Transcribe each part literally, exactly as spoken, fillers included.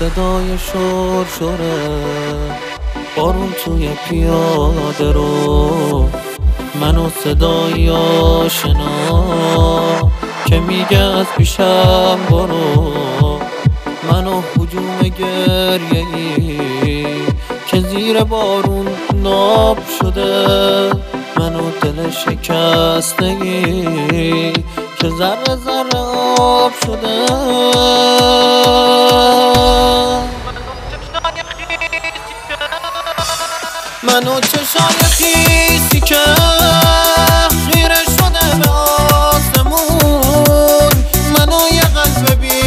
صدای شور شوره بارون توی پیاده رو، منو صدای آشنا که میگه از پیشم برو، منو هجوم گریه ای که زیر بارون ناب شده، منو دل شکستگی که ذره ذره آب شده. منو چشای خیسی که خیره شده به آسمون، منو یه قلب بی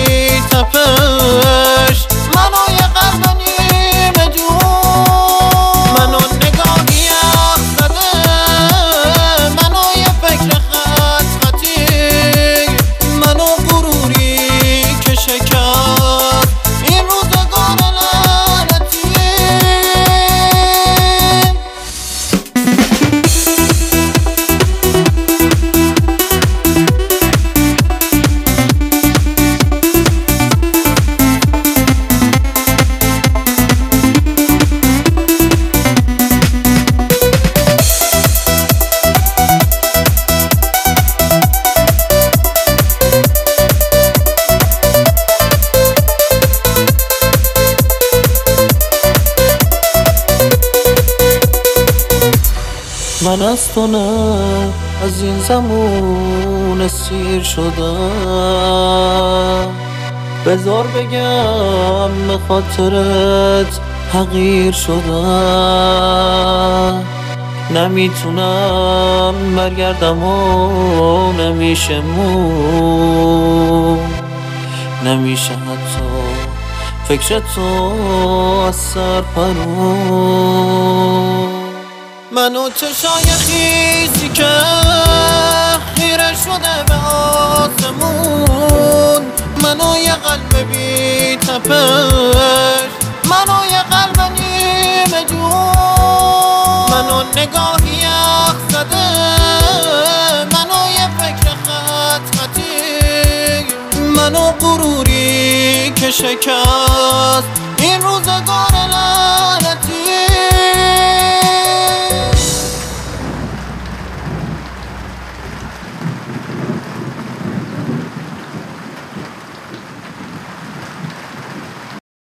تپش، منو یه قلب نیمه جون، منو نگاهی اخ زده، منو یه فکر خط خطی، منو غروری که شکست این روزگار لعنتی. من از تو نه از این زمون سیر شدم، بذار بگم به خاطرت حقیر شدم، نمیتونم برگردم و نمیشه مون، نمیشه حتی فکر تو از سر پرون. منو چشای خیسی که خیره شده به آسمون، منو یه قلب بی تپش، منو یه قلب نیمه جون، منو نگاهی اخ زده، منو یه فکر خط خطی، منو غروری که شکست